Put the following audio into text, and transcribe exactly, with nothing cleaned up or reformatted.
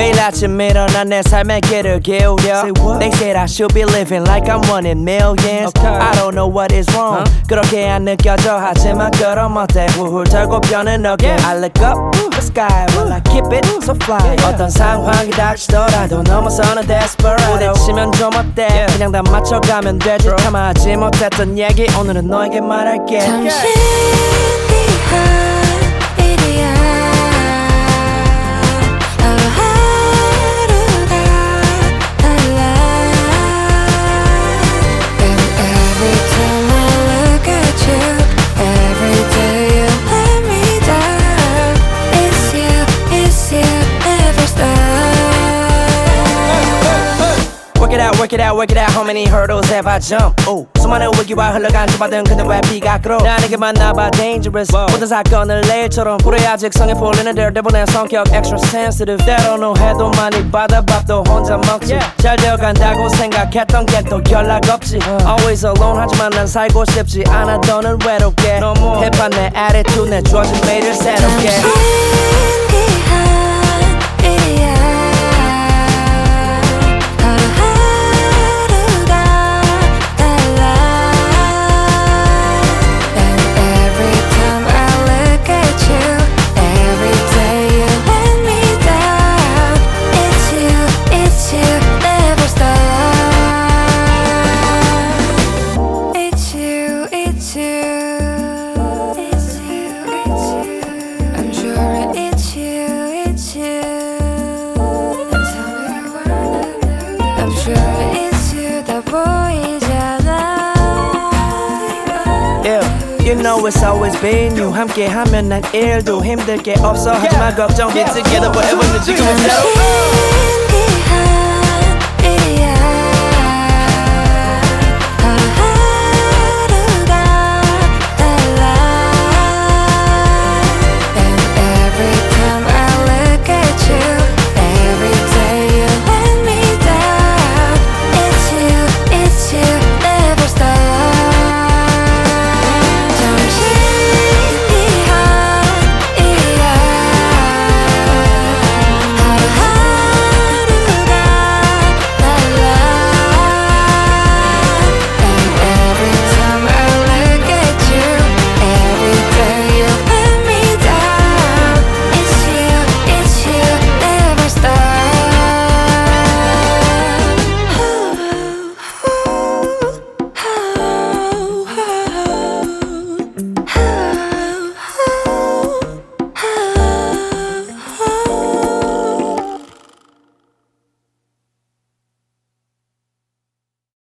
매일 아침 일어나 내 삶에 길을 기울여. They said I should be living like I'm one in millions. okay. I don't know what is wrong. huh? 그렇게 안 느껴져 하지만 그럼 어때 훌훌 털고 펴는 어깨. I look up the sky while I keep it so fly. 어떤 상황이 닥치더라도 넘어서는 desperado. 부딪히면 좀 어때 그냥 다 맞춰가면 되지. 참아하지 못했던 얘기 오늘은 너에게 말할게. 잠시 뒤한 일이야. 하루하루가 달라. And every time I look at you, every day you let me down. It's you, it's you, never stop. Work it out, work it out, work it out. How many hurdles have I jumped? Oh, 수많은 위기와 흘러간 주마등 근데 왜 비가 끌어? 나에게 만나봐 dangerous. 모든 사건을 내일처럼 불에 아직 성에 풀리는 daredevil 내 성격 extra sensitive. 때로는 해도 많이 받아 밥도 혼자 먹지. yeah. 잘 되어간다고 생각했던 게 또 연락 없지. uh. Always alone 하지만 난 살고 싶지 않아 더는 외롭게. no more. 힙한 내 attitude 내 주어진 매일을 새롭게. You know it's always been you. 함께하면 난 일도 힘들 게 없어. 하지만 걱정 be together forever. 지금은 새로. 일이야.